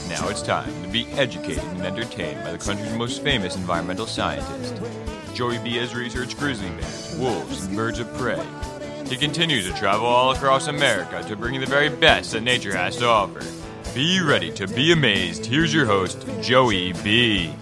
Now it's time to be educated and entertained by the country's most famous environmental scientist. Joey B has researched grizzly bears, wolves, and birds of prey. He continues to travel all across America to bring you the very best that nature has to offer. Be ready to be amazed. Here's your host, Joey B.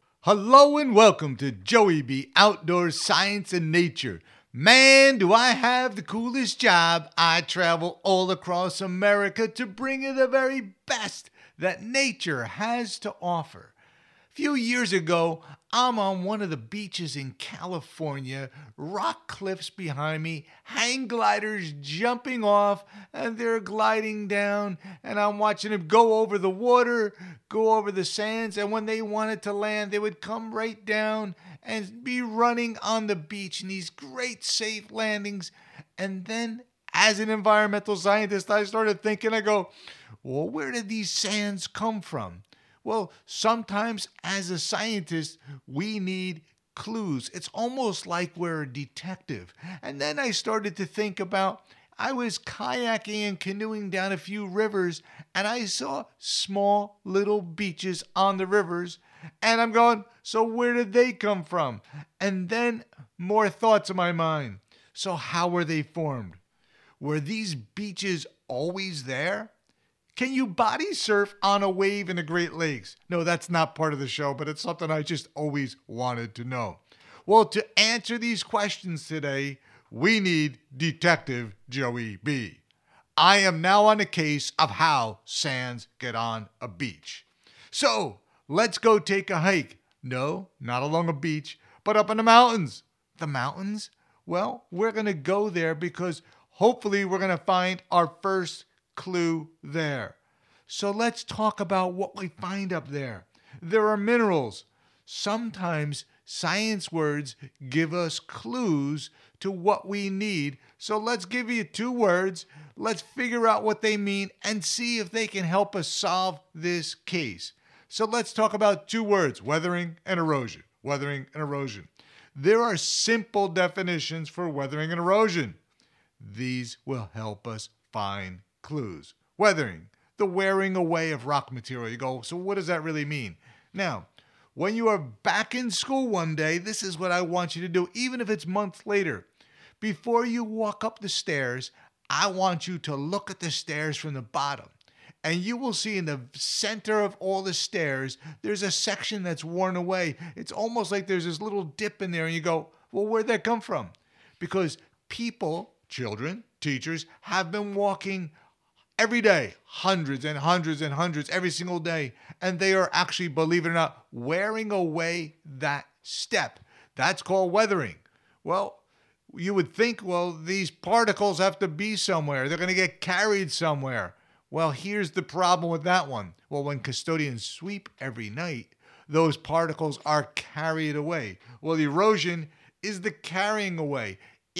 Hello and welcome to Joey B. Outdoors Science and Nature. Man, do I have the coolest job. I travel all across America to bring you the very best that nature has to offer. A few years ago, I'm on one of the beaches in California, rock cliffs behind me, hang gliders jumping off, and they're gliding down, and I'm watching them go over the water, go over the sands, and when they wanted to land, they would come right down and be running on the beach in these great safe landings. And then, as an environmental scientist, I started thinking, I go, well, where did these sands come from? Well, sometimes as a scientist, we need clues. It's almost like we're a detective. And then I started to think about, I was kayaking and canoeing down a few rivers, and I saw small little beaches on the rivers. And I'm going, so where did they come from? And then more thoughts in my mind. So how were they formed? Were these beaches always there? Can you body surf on a wave in the Great Lakes? No, that's not part of the show, but it's something I just always wanted to know. Well, to answer these questions today, we need Detective Joey B. I am now on the case of how sands get on a beach. So, let's go take a hike. No, not along a beach, but up in the mountains. The mountains? Well, we're going to go there because hopefully we're going to find our first clue there. So let's talk about what we find up there. There are minerals. Sometimes science words give us clues to what we need. So let's give you two words. Let's figure out what they mean and see if they can help us solve this case. So let's talk about two words, weathering and erosion. Weathering and erosion. There are simple definitions for weathering and erosion. These will help us find clues. Weathering, the wearing away of rock material. You go, so what does that really mean? Now, when you are back in school one day, this is what I want you to do, even if it's months later. Before you walk up the stairs, I want you to look at the stairs from the bottom. And you will see in the center of all the stairs, there's a section that's worn away. It's almost like there's this little dip in there, and you go, well, where'd that come from? Because people, children, teachers, have been walking every day, hundreds and hundreds and hundreds every single day. And they are actually, believe it or not, wearing away that step. That's called weathering. Well, you would think, well, these particles have to be somewhere. They're going to get carried somewhere. Well, here's the problem with that one. Well, when custodians sweep every night, those particles are carried away. Well, erosion is the carrying away.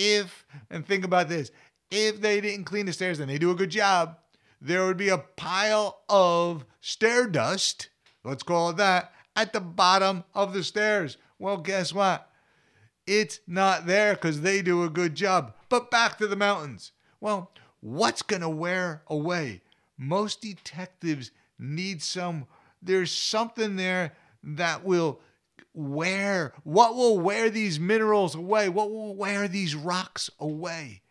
And think about this, if they didn't clean the stairs and they do a good job, there would be a pile of stair dust, let's call it that, at the bottom of the stairs. Well, guess what? It's not there because they do a good job. But back to the mountains. Well, what's going to wear away? Most detectives need there's something there that will wear. What will wear these minerals away? What will wear these rocks away?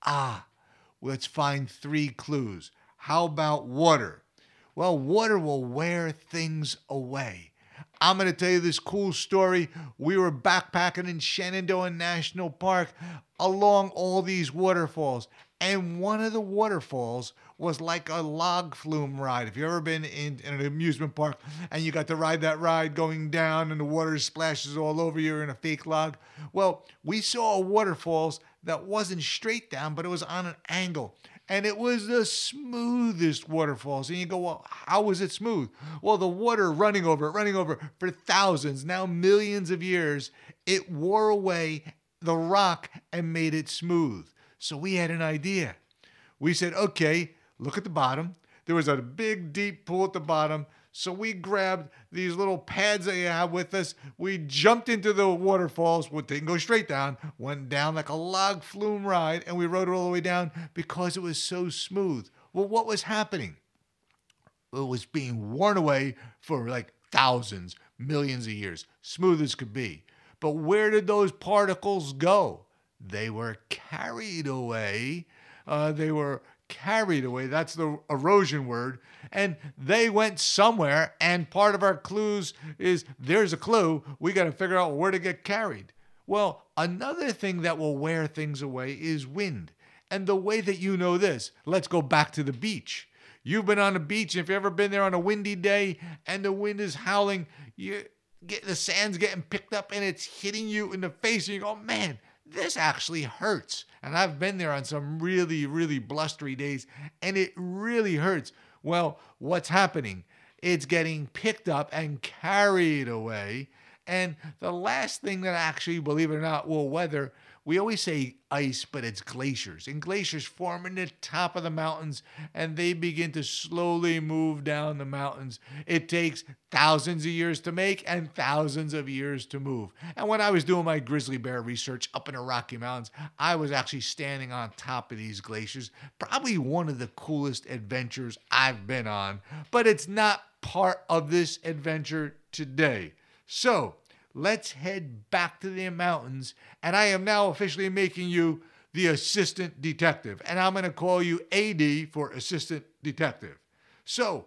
Let's find three clues. How about water? Well, water will wear things away. I'm going to tell you this cool story. We were backpacking in Shenandoah National Park along all these waterfalls. And one of the waterfalls was like a log flume ride. If you've ever been in an amusement park and you got to ride that ride going down and the water splashes all over you in a fake log. Well, we saw waterfalls that wasn't straight down, but it was on an angle. And it was the smoothest waterfalls. And you go, well, how was it smooth? Well, the water running over for thousands, now millions of years, it wore away the rock and made it smooth. So we had an idea. We said, okay, look at the bottom. There was a big, deep pool at the bottom. So we grabbed these little pads that you have with us. We jumped into the waterfalls. We didn't go straight down. Went down like a log flume ride, and we rode it all the way down because it was so smooth. Well, what was happening? was being worn away for like thousands, millions of years, smooth as could be. But where did those particles go? They were carried away. That's the erosion word. And they went somewhere. And part of our clues is there's a clue. We got to figure out where to get carried. Well, another thing that will wear things away is wind. And the way that you know this, let's go back to the beach. You've been on the beach, and if you've ever been there on a windy day and the wind is howling, the sand's getting picked up and it's hitting you in the face, and you go, man, this actually hurts. And I've been there on some really, really blustery days, and it really hurts. Well, what's happening? It's getting picked up and carried away. And the last thing that actually, believe it or not, will weather, we always say ice, but it's glaciers. And glaciers form in the top of the mountains, and they begin to slowly move down the mountains. It takes thousands of years to make and thousands of years to move. And when I was doing my grizzly bear research up in the Rocky Mountains, I was actually standing on top of these glaciers. Probably one of the coolest adventures I've been on, but it's not part of this adventure today. So, let's head back to the mountains, and I am now officially making you the assistant detective, and I'm going to call you AD for assistant detective. So,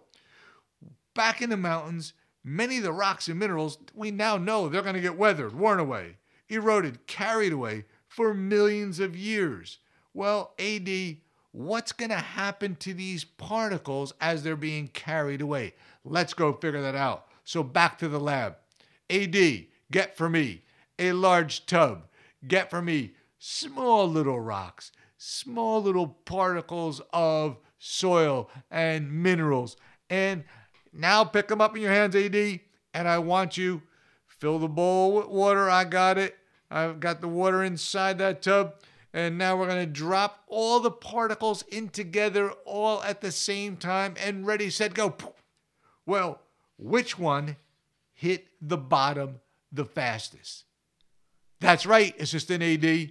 back in the mountains, many of the rocks and minerals, we now know they're going to get weathered, worn away, eroded, carried away for millions of years. Well, AD, what's going to happen to these particles as they're being carried away? Let's go figure that out. So, back to the lab. AD, get for me a large tub. Get for me small little rocks, small little particles of soil and minerals. And now pick them up in your hands, AD, and I want you fill the bowl with water. I got it. I've got the water inside that tub. And now we're going to drop all the particles in together all at the same time and ready, set, go. Well, which one hit the bottom the fastest? That's right, Assistant AD.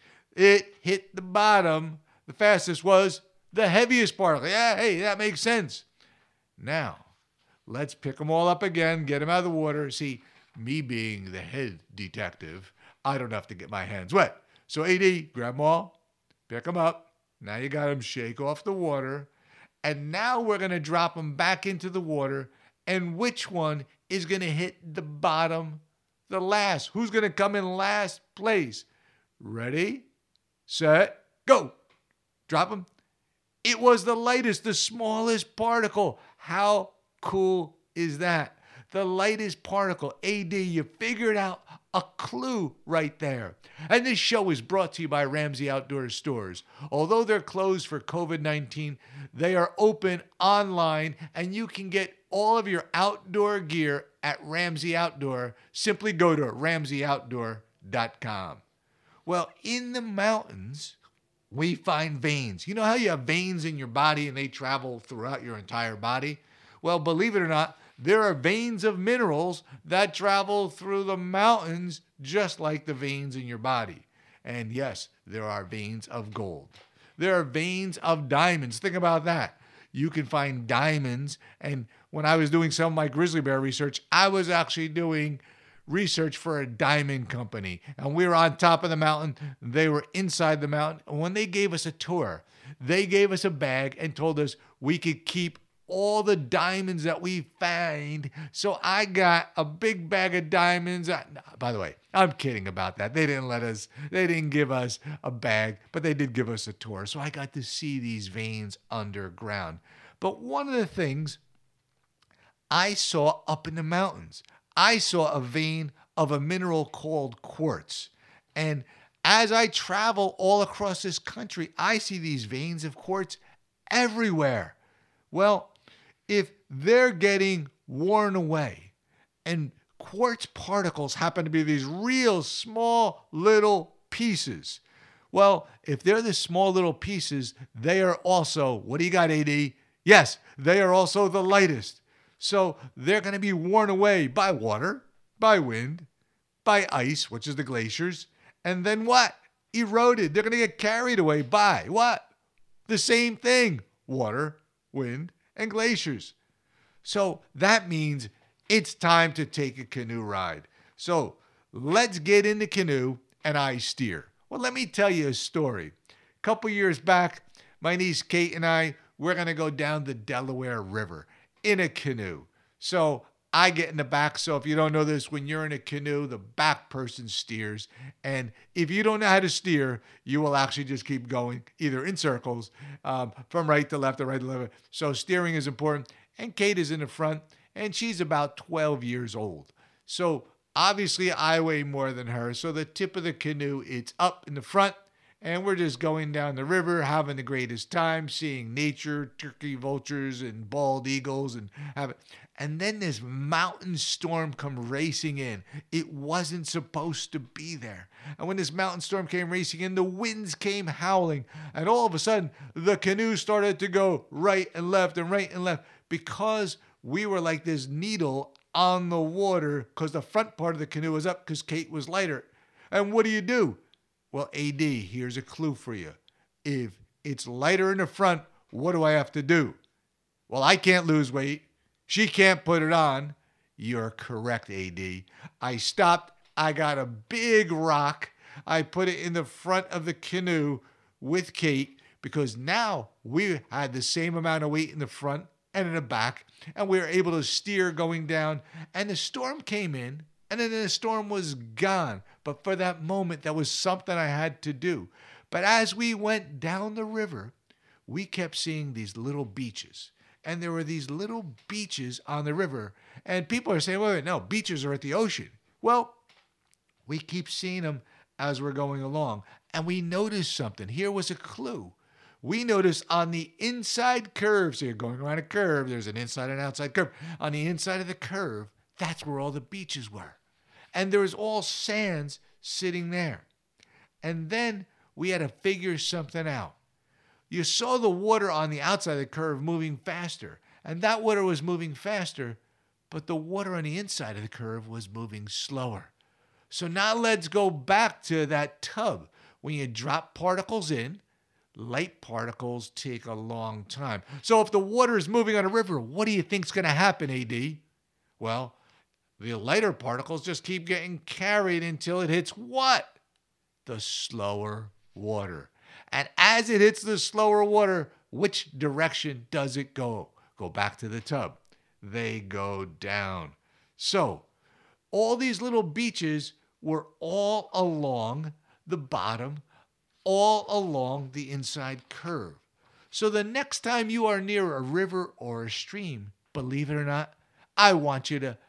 It hit the bottom. The fastest was the heaviest particle. Yeah, hey, that makes sense. Now, let's pick them all up again, get them out of the water. See, me being the head detective, I don't have to get my hands wet. So AD, grab them all, pick them up. Now you got them, shake off the water. And now we're going to drop them back into the water. And which one is going to hit the bottom the last? Who's going to come in last place? Ready, set, go. Drop them. It was the lightest, the smallest particle. How cool is that? The lightest particle. AD, you figured out a clue right there. And this show is brought to you by Ramsey Outdoor Stores. Although they're closed for COVID-19, they are open online, and you can get all of your outdoor gear at Ramsey Outdoor. Simply go to ramseyoutdoor.com. Well, in the mountains, we find veins. You know how you have veins in your body and they travel throughout your entire body? Well, believe it or not, there are veins of minerals that travel through the mountains just like the veins in your body. And yes, there are veins of gold. There are veins of diamonds. Think about that. You can find diamonds. And when I was doing some of my grizzly bear research, I was actually doing research for a diamond company. And we were on top of the mountain. They were inside the mountain. And when they gave us a tour, they gave us a bag and told us we could keep all the diamonds that we find. So I got a big bag of diamonds. By the way, I'm kidding about that. They didn't give us a bag, but they did give us a tour. So I got to see these veins underground. But one of the things I saw up in the mountains, I saw a vein of a mineral called quartz. And as I travel all across this country, I see these veins of quartz everywhere. Well, if they're getting worn away and quartz particles happen to be these real small little pieces, well, if they're the small little pieces, they are also, what do you got, AD? Yes, they are also the lightest. So they're going to be worn away by water, by wind, by ice, which is the glaciers, and then what? Eroded. They're going to get carried away by what? The same thing, water, wind, and glaciers. So that means it's time to take a canoe ride. So let's get in the canoe and I steer. Well, let me tell you a story. A couple years back, my niece Kate and I, we're going to go down the Delaware River in a canoe. So I get in the back. So if you don't know this, when you're in a canoe, the back person steers. And if you don't know how to steer, you will actually just keep going either in circles from right to left or right to left. So steering is important. And Kate is in the front and she's about 12 years old. So obviously I weigh more than her. So the tip of the canoe, it's up in the front. And we're just going down the river, having the greatest time, seeing nature, turkey vultures and bald eagles, and then this mountain storm come racing in. It wasn't supposed to be there. And when this mountain storm came racing in, the winds came howling, and all of a sudden, the canoe started to go right and left and right and left because we were like this needle on the water because the front part of the canoe was up because Kate was lighter. And what do? Well, AD, here's a clue for you. If it's lighter in the front, what do I have to do? Well, I can't lose weight. She can't put it on. You're correct, AD. I stopped. I got a big rock. I put it in the front of the canoe with Kate because now we had the same amount of weight in the front and in the back, and we were able to steer going down. And the storm came in. And then the storm was gone. But for that moment, that was something I had to do. But as we went down the river, we kept seeing these little beaches. And there were these little beaches on the river. And people are saying, wait, no, beaches are at the ocean. Well, we keep seeing them as we're going along. And we noticed something. Here was a clue. We noticed on the inside curve, so you're going around a curve, there's an inside and outside curve. On the inside of the curve, that's where all the beaches were. And there was all sands sitting there. And then we had to figure something out. You saw the water on the outside of the curve moving faster. And that water was moving faster, but the water on the inside of the curve was moving slower. So now let's go back to that tub. When you drop particles in, light particles take a long time. So if the water is moving on a river, what do you think's going to happen, AD? Well, the lighter particles just keep getting carried until it hits what? The slower water. And as it hits the slower water, which direction does it go? Go back to the tub. They go down. So all these little beaches were all along the bottom, all along the inside curve. So the next time you are near a river or a stream, believe it or not, I want you to,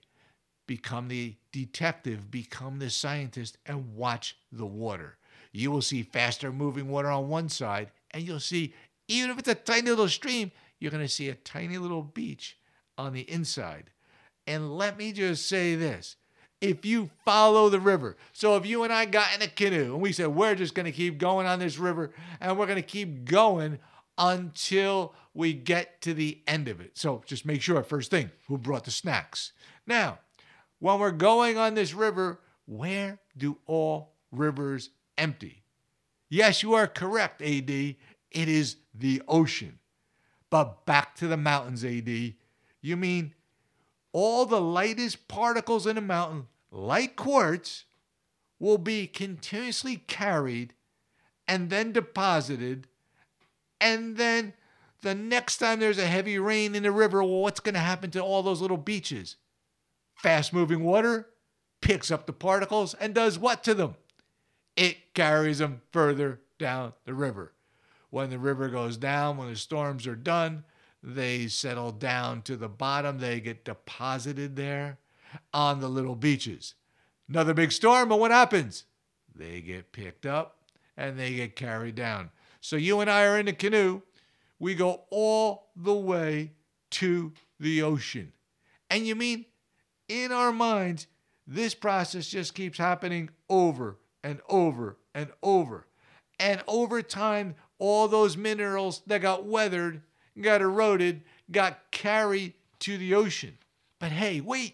become the detective, become the scientist, and watch the water. You will see faster moving water on one side, and you'll see, even if it's a tiny little stream, you're going to see a tiny little beach on the inside. And let me just say this. If you follow the river, so if you and I got in a canoe, and we said, we're just going to keep going on this river, and we're going to keep going until we get to the end of it. So just make sure, first thing, who brought the snacks? Now, when we're going on this river, where do all rivers empty? Yes, you are correct, AD. It is the ocean. But back to the mountains, AD. You mean all the lightest particles in a mountain, like quartz, will be continuously carried and then deposited. And then the next time there's a heavy rain in the river, well, what's going to happen to all those little beaches? Fast-moving water picks up the particles and does what to them? It carries them further down the river. When the river goes down, when the storms are done, they settle down to the bottom. They get deposited there on the little beaches. Another big storm, and what happens? They get picked up and they get carried down. So you and I are in the canoe. We go all the way to the ocean. And you mean, in our minds, this process just keeps happening over and over and over. And over time, all those minerals that got weathered, got eroded, got carried to the ocean. But hey, wait.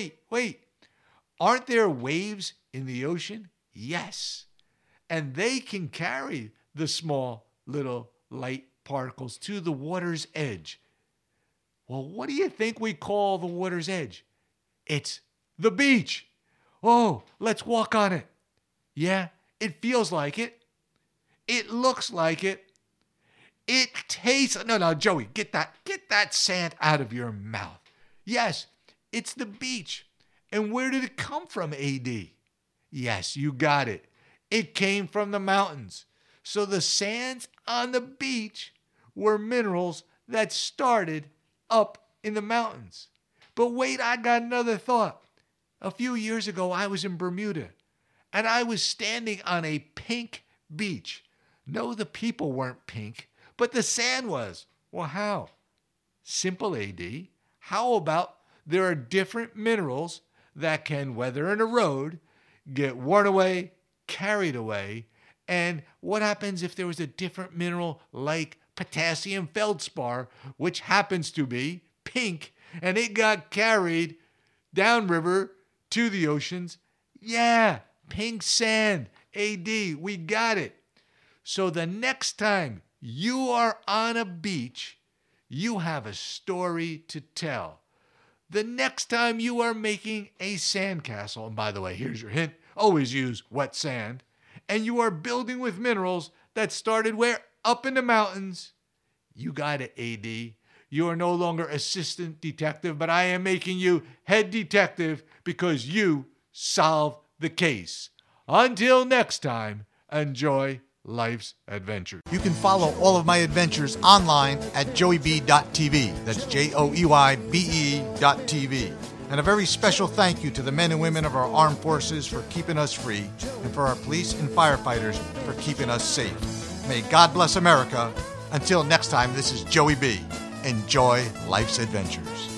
Aren't there waves in the ocean? Yes. And they can carry the small little light particles to the water's edge. Well, what do you think we call the water's edge? It's the beach. Oh, let's walk on it. Yeah, it feels like it. It looks like it. It tastes... No, Joey, get that sand out of your mouth. Yes, it's the beach. And where did it come from, AD? Yes, you got it. It came from the mountains. So the sands on the beach were minerals that started up in the mountains. But wait, I got another thought. A few years ago, I was in Bermuda, and I was standing on a pink beach. No, the people weren't pink, but the sand was. Well, how? Simple, AD. How about there are different minerals that can weather and erode, get worn away, carried away, and what happens if there was a different mineral like potassium feldspar, which happens to be pink, and it got carried downriver to the oceans? Yeah, pink sand. AD, we got it. So the next time you are on a beach, you have a story to tell. The next time you are making a sandcastle, and by the way, here's your hint, always use wet sand, and you are building with minerals that started where? Up in the mountains. You got it, AD. You are no longer assistant detective, but I am making you head detective because you solved the case. Until next time, enjoy life's adventure. You can follow all of my adventures online at joeyb.tv. That's JOEYBE.tv. And a very special thank you to the men and women of our armed forces for keeping us free, and for our police and firefighters for keeping us safe. May God bless America. Until next time, this is Joey B. Enjoy life's adventures.